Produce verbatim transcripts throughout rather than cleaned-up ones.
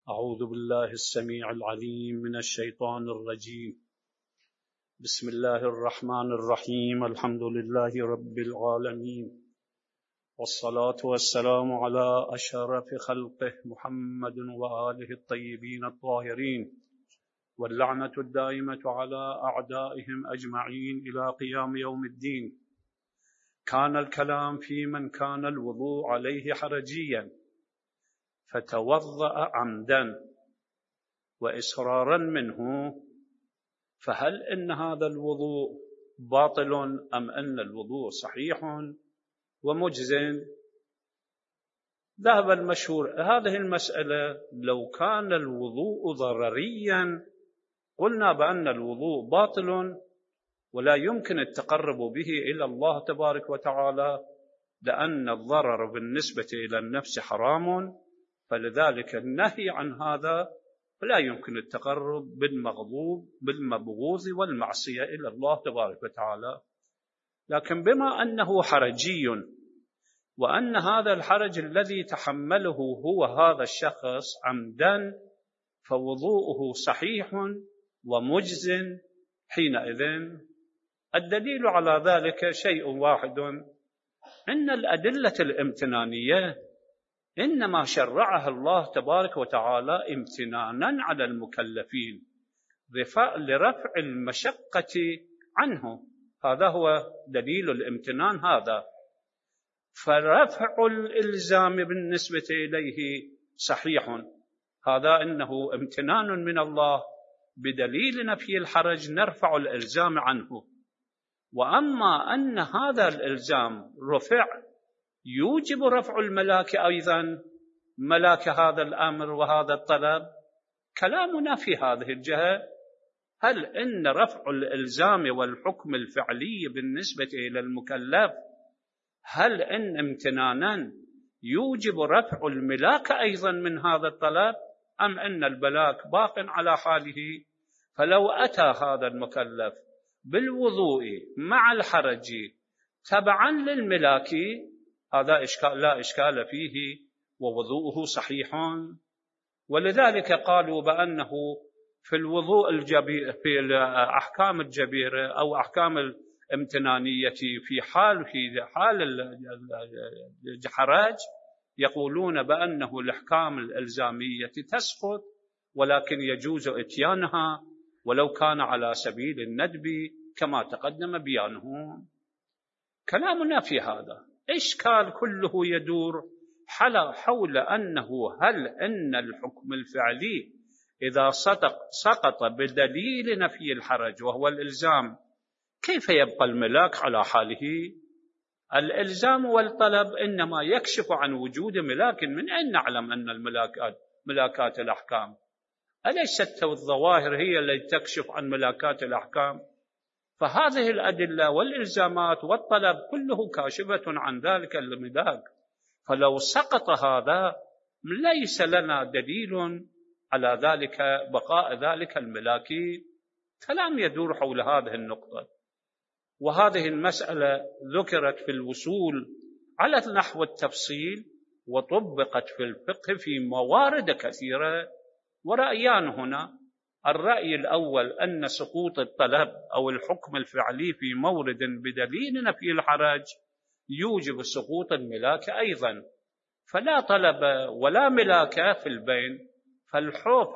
أعوذ بالله السميع العليم من الشيطان الرجيم. بسم الله الرحمن الرحيم. الحمد لله رب العالمين، والصلاة والسلام على أشرف خلقه محمد وآله الطيبين الطاهرين، واللعنة الدائمة على أعدائهم أجمعين إلى قيام يوم الدين. كان الكلام في من كان الوضوء عليه حرجيا فتوضأ عمدا وإصرارا منه، فهل إن هذا الوضوء باطل أم أن الوضوء صحيح ومجزٍ؟ ذهب المشهور هذه المسألة لو كان الوضوء ضرريا قلنا بأن الوضوء باطل ولا يمكن التقرب به إلى الله تبارك وتعالى، لأن الضرر بالنسبة إلى النفس حرام، فلذلك النهي عن هذا فلا يمكن التقرب بالمغضوب بالمبغوض والمعصية إلى الله تبارك وتعالى. لكن بما أنه حرجي، وأن هذا الحرج الذي تحمله هو هذا الشخص عمدا، فوضوءه صحيح ومجز حينئذ. الدليل على ذلك شيء واحد، إن الأدلة الامتنانية إنما شرعها الله تبارك وتعالى امتنانا على المكلفين لرفع المشقة عنه، هذا هو دليل الامتنان هذا. فرفع الإلزام بالنسبة إليه صحيح، هذا إنه امتنان من الله بدليل نفي الحرج نرفع الإلزام عنه. وأما أن هذا الإلزام رفع يوجب رفع الملاك أيضا، ملاك هذا الأمر وهذا الطلب، كلامنا في هذه الجهة هل إن رفع الإلزام والحكم الفعلي بالنسبة إلى المكلف هل إن امتنانا يوجب رفع الملاك أيضا من هذا الطلب، أم أن الملاك باق على حاله؟ فلو أتى هذا المكلف بالوضوء مع الحرج تبعا للملاك هذا إشكال لا إشكال فيه ووضوءه صحيح. ولذلك قالوا بأنه في الوضوء الجبير في أحكام الجبيرة أو أحكام الامتنانية في حال في حال الحرج يقولون بأنه الأحكام الإلزامية تسقط، ولكن يجوز إتيانها ولو كان على سبيل الندب كما تقدم بيانه. كلامنا في هذا إشكال كله يدور حول أنه هل أن الحكم الفعلي إذا سقط بدليل نفي الحرج وهو الإلزام كيف يبقى الملاك على حاله؟ الإلزام والطلب إنما يكشف عن وجود ملاك، من أين نعلم أن الملاكات ملاكات الأحكام؟ أليست الظواهر هي التي تكشف عن ملاكات الأحكام؟ فهذه الأدلة والإلزامات والطلب كله كاشفة عن ذلك الملاك، فلو سقط هذا ليس لنا دليل على ذلك بقاء ذلك الملاك. كلام يدور حول هذه النقطة، وهذه المسألة ذكرت في الوصول على نحو التفصيل وطبقت في الفقه في موارد كثيرة. ورأيان هنا، الرأي الأول أن سقوط الطلب أو الحكم الفعلي في مورد بدليل نفي الحرج يوجب سقوط الملاك أيضا، فلا طلب ولا ملاك في البين، فالحوف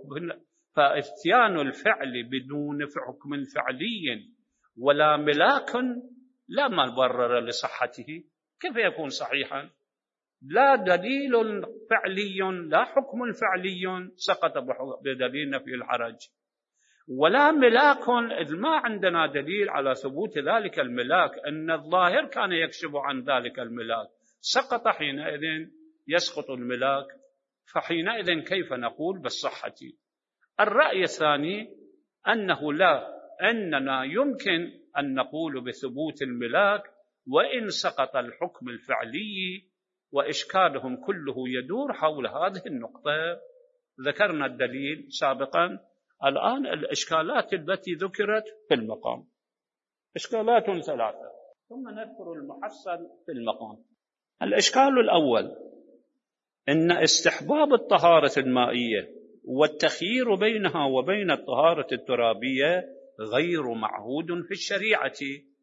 فإتيان الفعل بدون حكم فعلي ولا ملاك لا مبرر لصحته، كيف يكون صحيحا؟ لا دليل فعلي لا حكم فعلي سقط بدليل نفي الحرج، ولا ملاك إذ ما عندنا دليل على ثبوت ذلك الملاك، أن الظاهر كان يكشف عن ذلك الملاك، سقط حينئذ يسقط الملاك، فحينئذ كيف نقول بالصحة؟ الرأي الثاني أنه لا، أننا يمكن أن نقول بثبوت الملاك وإن سقط الحكم الفعلي، وإشكالهم كله يدور حول هذه النقطة. ذكرنا الدليل سابقا، الآن الإشكالات التي ذكرت في المقام إشكالات ثلاثة، ثم نذكر المحصل في المقام. الإشكال الأول إن استحباب الطهارة المائية والتخيير بينها وبين الطهارة الترابية غير معهود في الشريعة.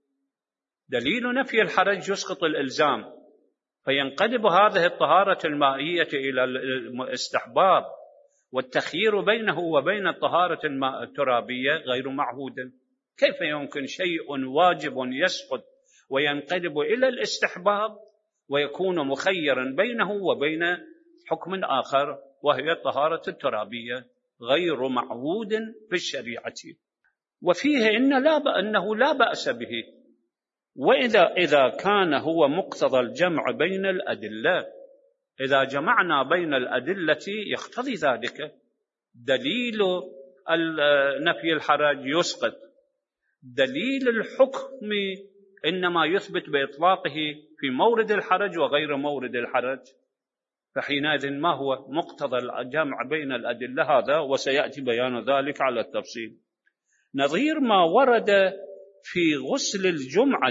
دليل نفي الحرج يسقط الإلزام، فينقلب هذه الطهارة المائية إلى الاستحباب، والتخيير بينه وبين الطهارة الترابية غير معهود. كيف يمكن شيء واجب يسقط وينقلب إلى الاستحباب ويكون مخيرا بينه وبين حكم آخر وهي الطهارة الترابية؟ غير معهود في الشريعة. وفيه إن لا أنه لا بأس به، وإذا إذا كان هو مقتضى الجمع بين الأدلة، إذا جمعنا بين الأدلة يقتضي ذلك. دليل نفي الحرج يسقط، دليل الحكم إنما يثبت بإطلاقه في مورد الحرج وغير مورد الحرج، فحينئذ ما هو مقتضى الجمع بين الأدلة؟ هذا وسيأتي بيان ذلك على التفصيل. نظير ما ورد في غسل الجمعة،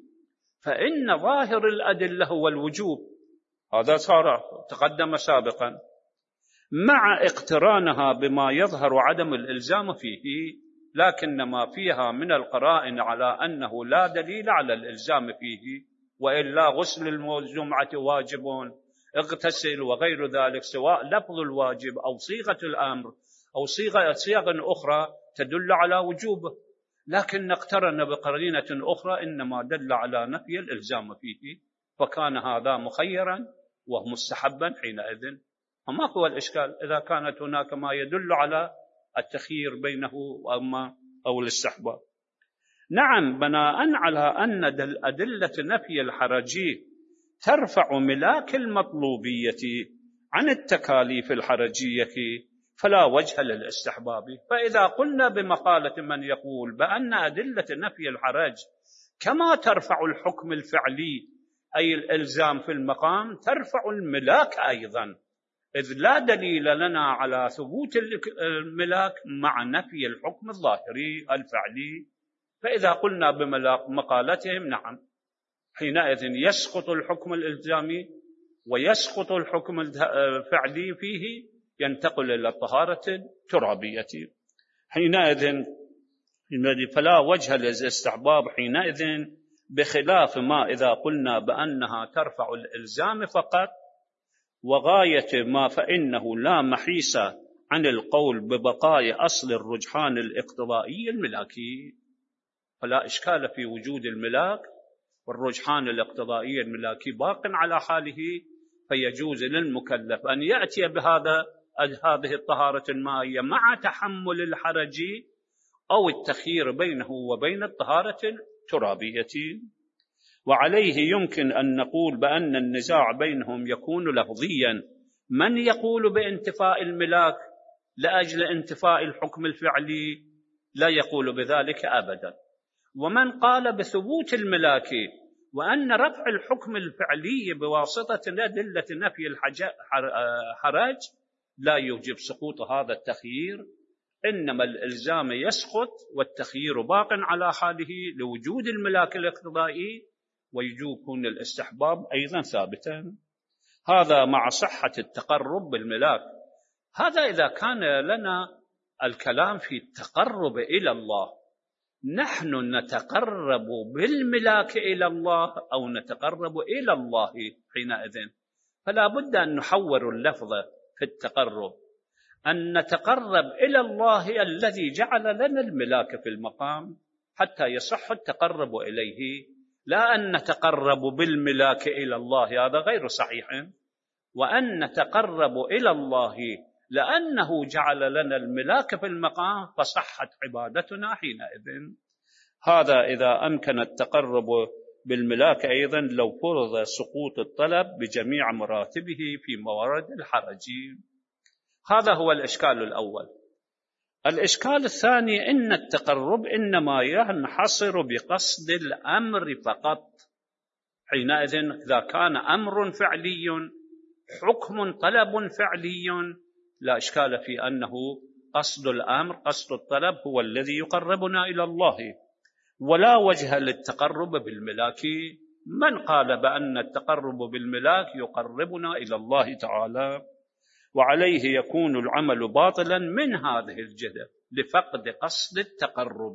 فإن ظاهر الأدلة هو الوجوب، هذا صار تقدم سابقا، مع اقترانها بما يظهر عدم الإلزام فيه، لكن ما فيها من القرائن على أنه لا دليل على الإلزام فيه، وإلا غسل الجمعة واجب، اغتسل وغير ذلك، سواء لفظ الواجب أو صيغة الأمر أو صيغة صيغ أخرى تدل على وجوبه، لكن اقترن بقرينة أخرى إنما دل على نفي الإلزام فيه، فكان هذا مخيرا ومستحبا حينئذ. فما هو الإشكال إذا كانت هناك ما يدل على التخيير بينه أو الاستحباب؟ نعم، بناء على أن أدلة نفي الحرج ترفع ملاك المطلوبية عن التكاليف الحرجية فلا وجه للاستحباب. فإذا قلنا بمقالة من يقول بأن أدلة نفي الحرج كما ترفع الحكم الفعلي أي الإلزام في المقام ترفع الملاك أيضا، إذ لا دليل لنا على ثبوت الملاك مع نفي الحكم الظاهري الفعلي، فإذا قلنا بمقالتهم نعم، حينئذ يسقط الحكم الإلزامي ويسقط الحكم الفعلي فيه، ينتقل إلى الطهارة الترابية. حينئذ فلا وجه للاستحباب حينئذ، بخلاف ما إذا قلنا بأنها ترفع الإلزام فقط وغاية ما فإنه لا محيص عن القول ببقاء أصل الرجحان الاقتضائي الملاكي، فلا إشكال في وجود الملاك، والرجحان الاقتضائي الملاكي باق على حاله، فيجوز للمكلف أن يأتي بهذا هذه الطهارة المائية مع تحمل الحرج أو التخيير بينه وبين الطهارة الترابية. وعليه يمكن أن نقول بأن النزاع بينهم يكون لفظيا، من يقول بانتفاء الملاك لأجل انتفاء الحكم الفعلي لا يقول بذلك أبدا، ومن قال بثبوت الملاك وأن رفع الحكم الفعلي بواسطة أدلة نفي الحرج لا يوجب سقوط هذا التخيير، إنما الإلزام يسقط والتخيير باق على حاله لوجود الملاك الاقتضائي، ويكون الاستحباب أيضا ثابتا. هذا مع صحة التقرب بالملاك. هذا إذا كان لنا الكلام في التقرب إلى الله، نحن نتقرب بالملاك إلى الله أو نتقرب إلى الله حينئذ، فلا بد أن نحور اللفظ في التقرب، أن نتقرب إلى الله الذي جعل لنا الملاك في المقام حتى يصح التقرب إليه، لا أن نتقرب بالملاك إلى الله، هذا غير صحيح، وأن نتقرب إلى الله لأنه جعل لنا الملاك في المقام فصحت عبادتنا حينئذ. هذا إذا أمكن التقرب بالملاك أيضا لو فرض سقوط الطلب بجميع مراتبه في موارد الحرج. هذا هو الإشكال الأول. الإشكال الثاني إن التقرب إنما ينحصر بقصد الأمر فقط، حينئذ إذا كان أمر فعلي حكم طلب فعلي لا إشكال في أنه قصد الأمر قصد الطلب هو الذي يقربنا إلى الله، ولا وجه للتقرب بالملاك من قال بأن التقرب بالملاك يقربنا إلى الله تعالى؟ وعليه يكون العمل باطلا من هذه الجهة لفقد قصد التقرب.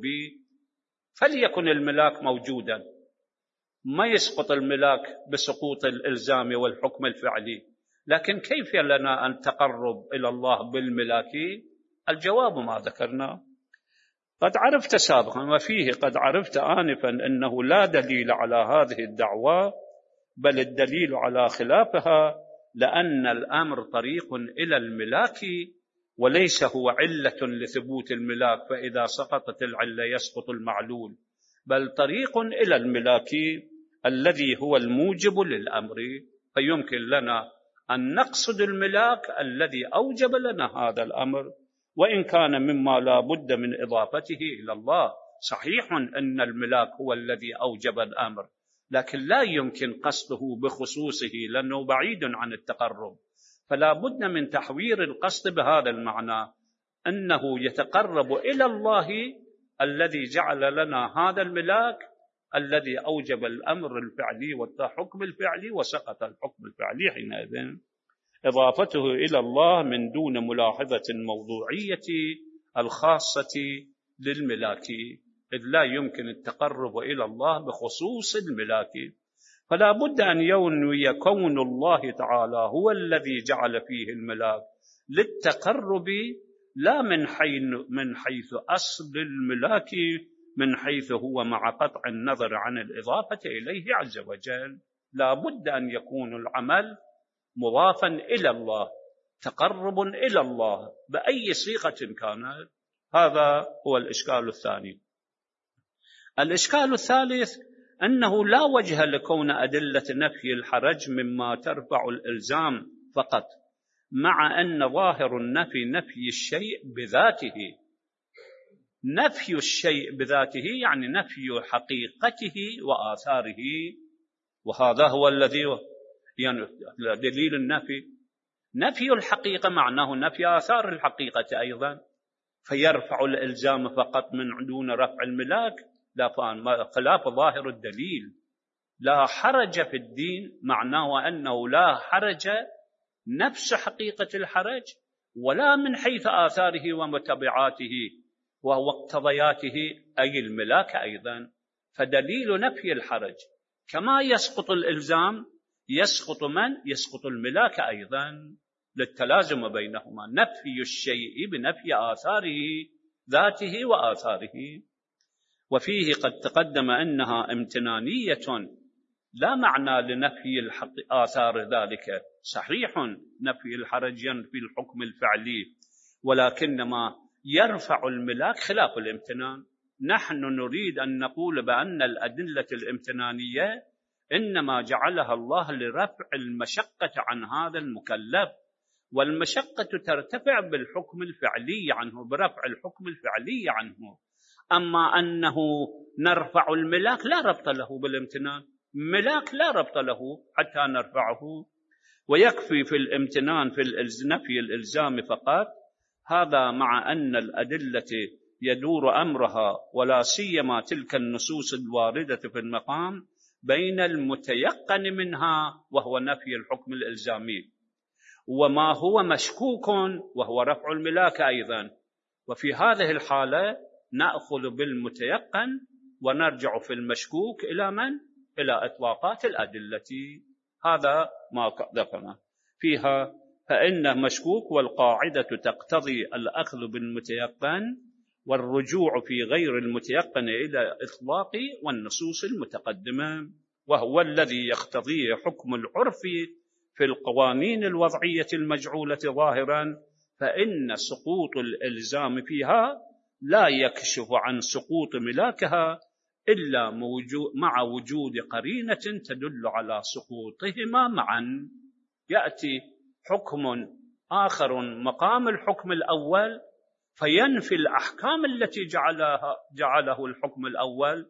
فليكن الملاك موجودا، ما يسقط الملاك بسقوط الإلزام والحكم الفعلي، لكن كيف لنا أن تقرب إلى الله بالملاك؟ الجواب ما ذكرنا. قد عرفت سابقا وفيه قد عرفت آنفا أنه لا دليل على هذه الدعوة، بل الدليل على خلافها، لأن الأمر طريق إلى الملاك وليس هو علة لثبوت الملاك، فإذا سقطت العلة يسقط المعلول، بل طريق إلى الملاك الذي هو الموجب للأمر. فيمكن لنا أن نقصد الملاك الذي أوجب لنا هذا الأمر، وإن كان مما لا بد من إضافته إلى الله. صحيح أن الملاك هو الذي أوجب الأمر، لكن لا يمكن قصده بخصوصه لأنه بعيد عن التقرب، فلا بد من تحوير القصد بهذا المعنى، أنه يتقرب إلى الله الذي جعل لنا هذا الملاك الذي أوجب الأمر الفعلي والحكم الفعلي وسقط الحكم الفعلي حينئذ. إضافته إلى الله من دون ملاحظة الموضوعية الخاصة للملاك، إذ لا يمكن التقرب إلى الله بخصوص الملاك، فلا بد أن ينوي كون الله تعالى هو الذي جعل فيه الملاك للتقرب، لا من حيث من حيث أصل الملاك، من حيث هو مع قطع النظر عن الإضافة إليه عز وجل. لا بد أن يكون العمل مضافا إلى الله، تقرب إلى الله بأي صيغة كانت. هذا هو الإشكال الثاني. الإشكال الثالث أنه لا وجه لكون أدلة نفي الحرج مما ترفع الإلزام فقط، مع أن ظاهر النفي نفي الشيء بذاته. نفي الشيء بذاته يعني نفي حقيقته وآثاره، وهذا هو الذي يعني دليل النفي. نفي الحقيقة معناه نفي آثار الحقيقة أيضا، فيرفع الإلزام فقط من دون رفع الملاك، لا خلاف ظاهر الدليل. لا حرج في الدين معناه أنه لا حرج نفس حقيقة الحرج، ولا من حيث آثاره ومتبعاته ومقتضياته أي الملاك أيضا. فدليل نفي الحرج كما يسقط الإلزام يسقط من؟ يسقط الملاك أيضا، للتلازم بينهما، نفي الشيء بنفي آثاره ذاته وآثاره. وفيه قد تقدم أنها امتنانية لا معنى لنفي آثار ذلك. صحيح نفي الحرج ينفي الحكم الفعلي، ولكنما يرفع الملاك خلاف الامتنان. نحن نريد أن نقول بأن الأدلة الامتنانية إنما جعلها الله لرفع المشقة عن هذا المكلف، والمشقة ترتفع بالحكم الفعلي عنه، برفع الحكم الفعلي عنه. أما أنه نرفع الملاك لا ربط له بالامتنان، ملاك لا ربط له حتى نرفعه. ويكفي في الامتنان في نفي الإلزام فقط، هذا مع أن الأدلة يدور أمرها ولا سيما تلك النصوص الواردة في المقام بين المتيقن منها وهو نفي الحكم الإلزامي، وما هو مشكوك وهو رفع الملاك أيضا. وفي هذه الحالة نأخذ بالمتيقن ونرجع في المشكوك إلى من؟ إلى إطلاقات الأدلة. هذا ما ذكرنا فيها، فإن مشكوك والقاعدة تقتضي الأخذ بالمتيقن والرجوع في غير المتيقن إلى إطلاق والنصوص المتقدمة، وهو الذي يقتضيه حكم العرف في القوانين الوضعية المجعولة ظاهرا، فإن سقوط الإلزام فيها لا يكشف عن سقوط ملاكها إلا مع وجود قرينة تدل على سقوطهما معا. يأتي حكم آخر مقام الحكم الأول فينفي الأحكام التي جعلها جعله الحكم الأول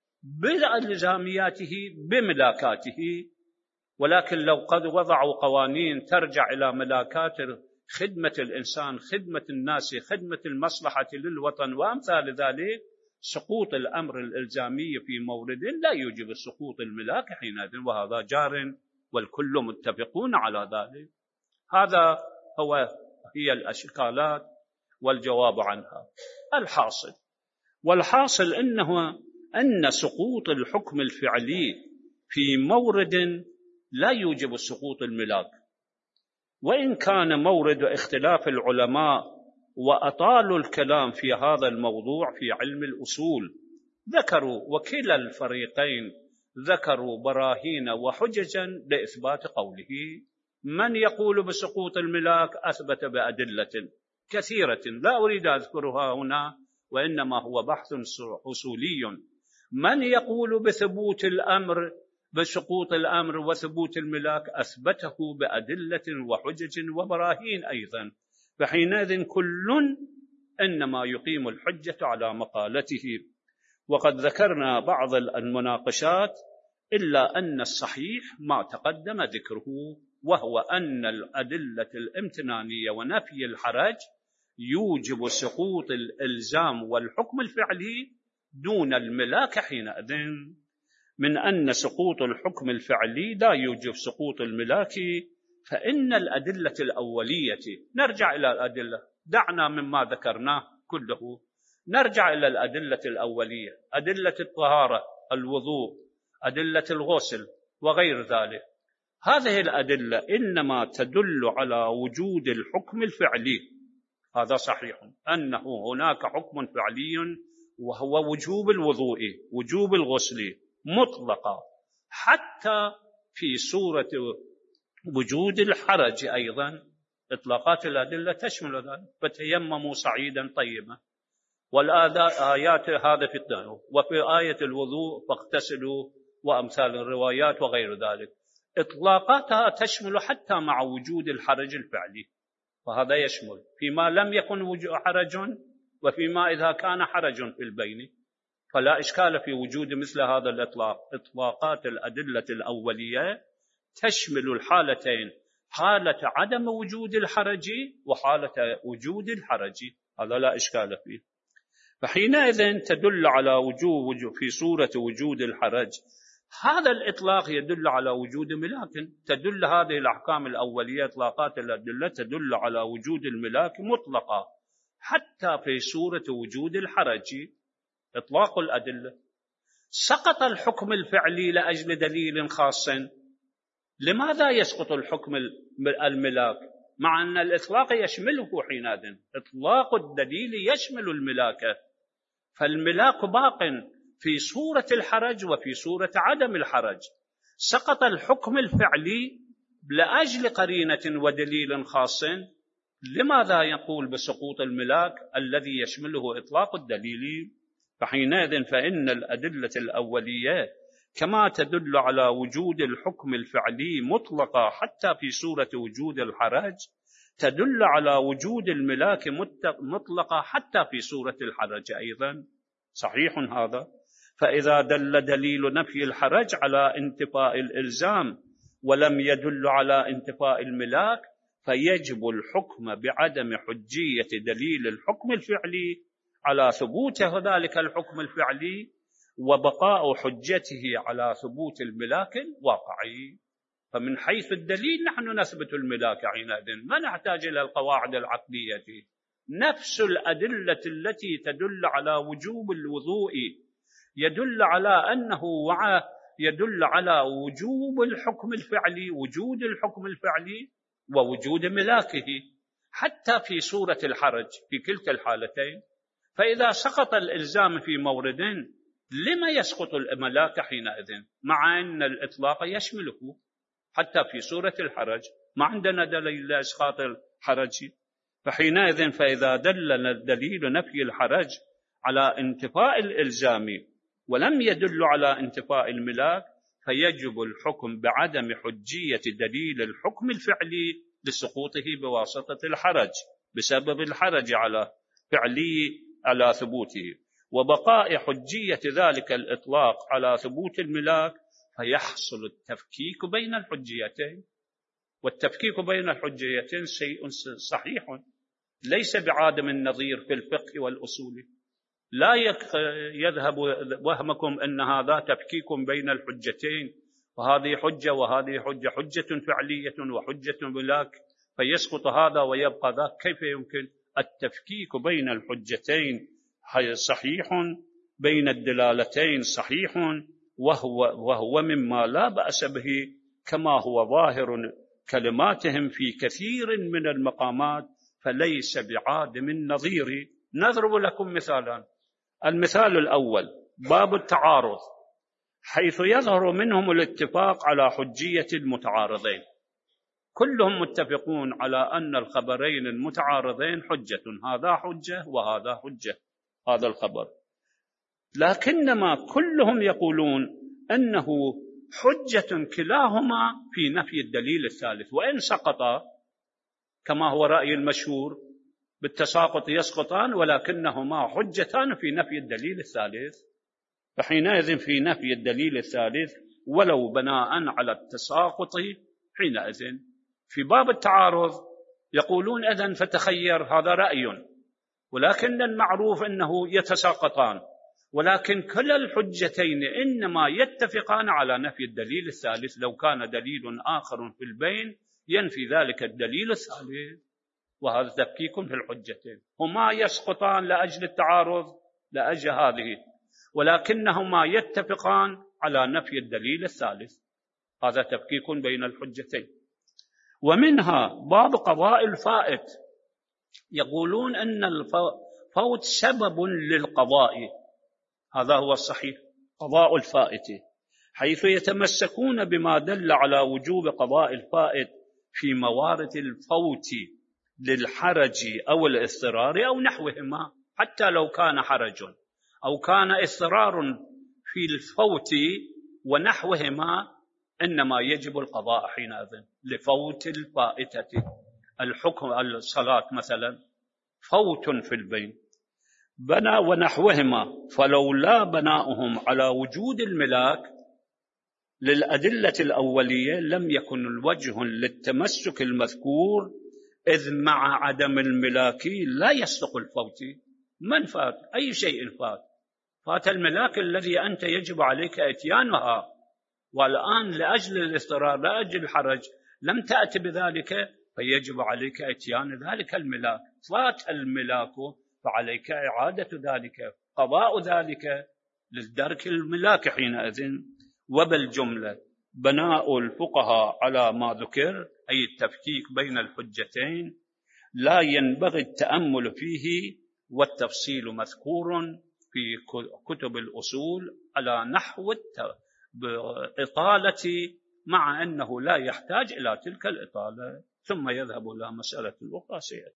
بإلزامياته بملاكاته، ولكن لو قد وضعوا قوانين ترجع إلى ملاكات خدمة الإنسان، خدمة الناس، خدمة المصلحة للوطن وأمثال ذلك، سقوط الأمر الإلزامي في مورد لا يوجب سقوط الملاك حينئذ، وهذا جار والكل متفقون على ذلك. هذا هو هي الأشكالات والجواب عنها. الحاصل والحاصل إنه أن سقوط الحكم الفعلي في مورد لا يوجب سقوط الملاك، وإن كان مورد اختلاف العلماء وأطالوا الكلام في هذا الموضوع في علم الأصول، ذكروا وكلا الفريقين ذكروا براهين وحججا لإثبات قوله. من يقول بسقوط الملاك أثبت بأدلة كثيرة لا أريد أذكرها هنا، وإنما هو بحث أصولي. من يقول بثبوت الأمر بسقوط الأمر وثبوت الملاك أثبته بأدلة وحجج وبراهين أيضا، فحينئذ كل إنما يقيم الحجة على مقالته. وقد ذكرنا بعض المناقشات، إلا أن الصحيح ما تقدم ذكره، وهو أن الأدلة الامتنانية ونفي الحرج يوجب سقوط الإلزام والحكم الفعلي دون الملاك حينئذ، من أن سقوط الحكم الفعلي لا يوجب سقوط الملاك، فإن الأدلة الأولية، نرجع إلى الأدلة، دعنا مما ذكرناه كله، نرجع إلى الأدلة الأولية، أدلة الطهارة، الوضوء، أدلة الغسل وغير ذلك. هذه الأدلة إنما تدل على وجود الحكم الفعلي، هذا صحيح أنه هناك حكم فعلي وهو وجوب الوضوء وجوب الغسل مطلقا، حتى في صورة وجود الحرج أيضا إطلاقات الأدلة تشمل ذلك، فتيمموا صعيدا طيبا، والآيات هذا في الدنيا، وفي آية الوضوء فاغتسلوا وأمثال الروايات وغير ذلك، إطلاقاتها تشمل حتى مع وجود الحرج الفعلي، وهذا يشمل فيما لم يكن حرج وفيما إذا كان حرج في البين، فلا إشكال في وجود مثل هذا الإطلاق. إطلاقات الأدلة الأولية تشمل الحالتين، حالة عدم وجود الحرج وحالة وجود الحرج، هذا لا إشكال فيه. فحينئذ تدل على وجود في صورة وجود الحرج، هذا الإطلاق يدل على وجود ملاك، تدل هذه الأحكام الأولية إطلاقات الأدلة تدل على وجود الملاك مطلقة، حتى في صورة وجود الحرج إطلاق الأدلة. سقط الحكم الفعلي لأجل دليل خاص، لماذا يسقط الحكم الملاك مع أن الإطلاق يشمله حينئذ؟ إطلاق الدليل يشمل الملاك، فالملاك باق في صورة الحرج وفي صورة عدم الحرج. سقط الحكم الفعلي لأجل قرينة ودليل خاص، لماذا يقول بسقوط الملاك الذي يشمله إطلاق الدليل؟ فحينئذ فإن الأدلة الأولية كما تدل على وجود الحكم الفعلي مطلقة حتى في صورة وجود الحرج، تدل على وجود الملاك مطلقة حتى في صورة الحرج أيضا. صحيح هذا. فإذا دل دليل نفي الحرج على انتفاء الإلزام ولم يدل على انتفاء الملاك، فيجب الحكم بعدم حجية دليل الحكم الفعلي على ثبوت ذلك الحكم الفعلي، وبقاء حجته على ثبوت الملاك الواقعي. فمن حيث الدليل نحن نثبت الملاك حينئذ، ما نحتاج إلى القواعد العقلية. نفس الأدلة التي تدل على وجوب الوضوء يدل على أنه وعى يدل على وجوب الحكم الفعلي، وجود الحكم الفعلي ووجود ملاكه حتى في صورة الحرج في كلتا الحالتين. فإذا سقط الإلزام في مورد، لما يسقط الملاك حينئذ مع أن الإطلاق يشمله حتى في صورة الحرج؟ ما عندنا دليل لإسقاط الحرج. فحينئذ فإذا دل دليل نفي الحرج على انتفاء الإلزام ولم يدل على انتفاء الملاك، فيجب الحكم بعدم حجية دليل الحكم الفعلي لسقوطه بواسطة الحرج، بسبب الحرج على فعلي على ثبوته، وبقاء حجية ذلك الإطلاق على ثبوت الملاك، فيحصل التفكيك بين الحجيتين. والتفكيك بين الحجيتين شيء صحيح ليس بعادم النظير في الفقه والأصول، لا يذهب وهمكم أن هذا تفكيك بين الحجتين، وهذه حجة وهذه حجة، حجة فعلية وحجة ملاك، فيسقط هذا ويبقى ذاك. كيف يمكن التفكيك بين الحجتين؟ صحيح بين الدلالتين صحيح، وهو, وهو مما لا بأس به، كما هو ظاهر كلماتهم في كثير من المقامات، فليس بعادم النظير. نضرب لكم مثالا. المثال الأول باب التعارض، حيث يظهر منهم الاتفاق على حجية المتعارضين، كلهم متفقون على أن الخبرين المتعارضين حجة، هذا حجة وهذا حجة، هذا الخبر، لكنما كلهم يقولون أنه حجة كلاهما في نفي الدليل الثالث، وإن سقطا كما هو رأي المشهور بالتساقط يسقطان، ولكنهما حجتان في نفي الدليل الثالث. فحينئذ في نفي الدليل الثالث ولو بناء على التساقط، حينئذ في باب التعارض يقولون إذن فتخير، هذا رأي، ولكن المعروف أنه يتساقطان، ولكن كلا الحجتين إنما يتفقان على نفي الدليل الثالث. لو كان دليل آخر في البين ينفي ذلك الدليل الثالث، وهذا تفكيك في الحجتين. هما يسقطان لأجل التعارض، لأجل هذه، ولكنهما يتفقان على نفي الدليل الثالث، هذا تفكيك بين الحجتين. ومنها باب قضاء الفائت، يقولون أن الفوت سبب للقضاء، هذا هو الصحيح، قضاء الفائت، حيث يتمسكون بما دل على وجوب قضاء الفائت في موارد الفوت للحرج أو الاضطرار أو نحوهما. حتى لو كان حرج أو كان اضطرار في الفوت ونحوهما، إنما يجب القضاء حينئذ لفوت الفائتة. الحكم الصلاة مثلا فوت في البين، بنى ونحوهما، فلولا بناؤهم على وجود الملاك للأدلة الأولية لم يكن الوجه للتمسك المذكور، إذ مع عدم الملاك لا يصدق الفوت. من فات؟ أي شيء فات؟ فات الملاك الذي أنت يجب عليك إتيانها، والآن لأجل الاضطرار لأجل الحرج لم تأتي بذلك، فيجب عليك إتيان ذلك الملاك. فات الملاك فعليك إعادة ذلك، قضاء ذلك للدرك الملاك حينئذ. وبالجملة بناء الفقهاء على ما ذكر، أي التفكيك بين الحجتين، لا ينبغي التأمل فيه، والتفصيل مذكور في كتب الأصول على نحو الإطالة، مع أنه لا يحتاج إلى تلك الإطالة، ثم يذهب إلى مسألة الأخرى.